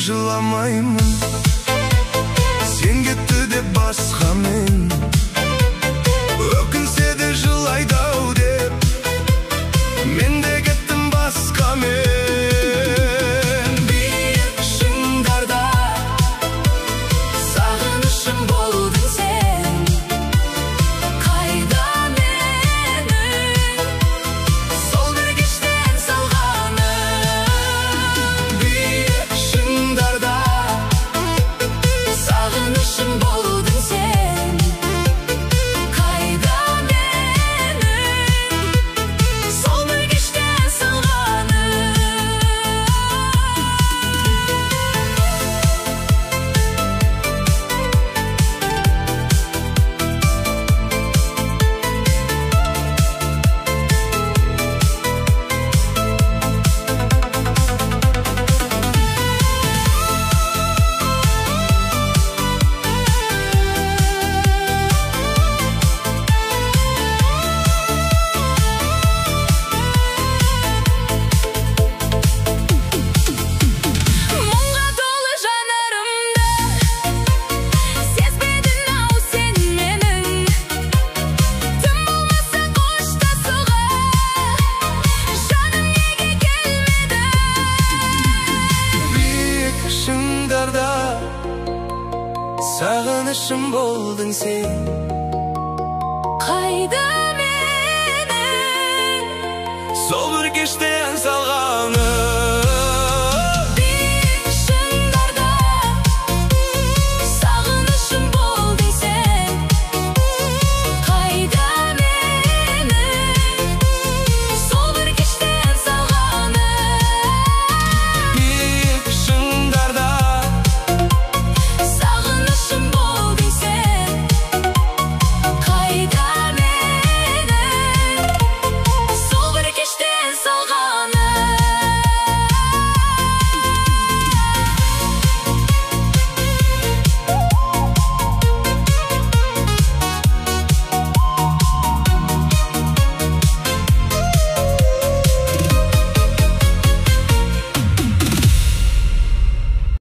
жыламаймын, сен кетті деп басқамен. Өкінсе де жылайды-ау деп, мен де кеттім басқамен. Биік шыңдарда сағынышым болдың сен, қайда менің сол бір кештен салғаным. Биік шыңдарда сағынышым болдың сен, қайда менің сол бір кештен салғаным. Мұңға толы жанарымды сезбедің-ау сен менің, тым болмаса қоштасуға жаным неге келмеді. Биік шыңдарда сағынышым болдың сен, қайда